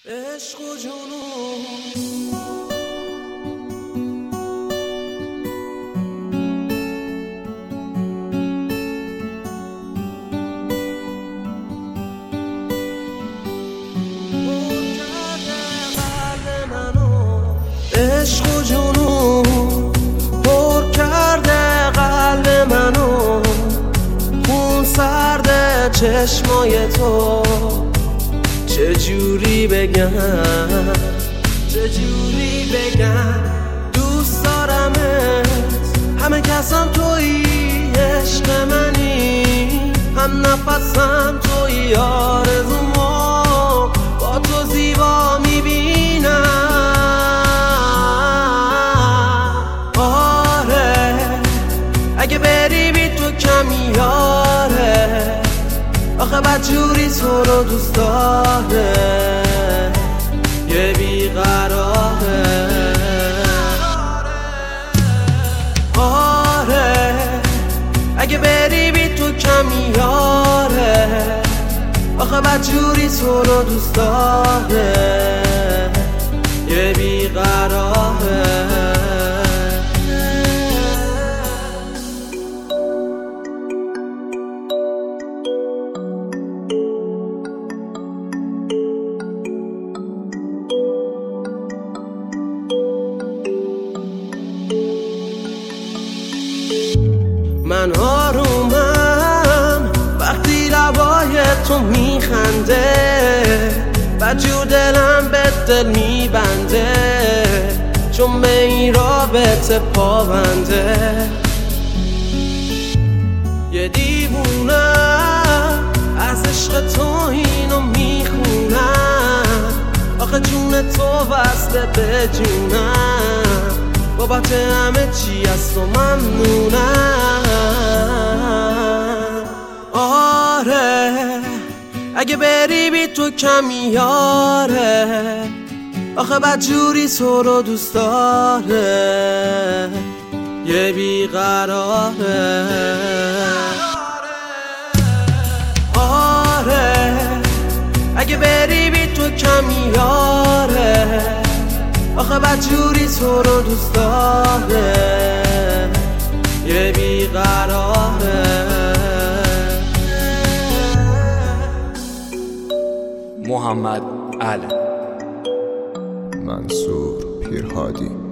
عشق و جنون عشق و جنون پر کرده قلب منو، خون سرده چشمای تو. چجوری بگم دوست دارمت، همه کسم تویی، عشق منی، هم نفسم تویی، آرزومو با تو زیبا میبینم. آره اگه بری بی تو کمی یاره، آخه بدجوری تو رو دوست داره، یه بیقراره. آره اگه بری بی تو کمی یاره، آخه بدجوری تو رو دوست داره، یه بیقراره. من آرومم وقتی لبای تو میخنده، بدجور دلم به دل میبنده، چون به این رابطه پابنده. یه دیوونم از عشق تو اینو میخونم، آخه جون تو وصله به جونم، بابت همه چی از تو ممنونم. آره اگه بری بی تو کمی یاره، آخه بدجوری تو رو دوست داره، یه بیقراره. آره اگه بری بی تو کمی یاره، آخه بدجوری تو رو دوست داره، یه بیقراره. محمد علی منصور پیرهادی.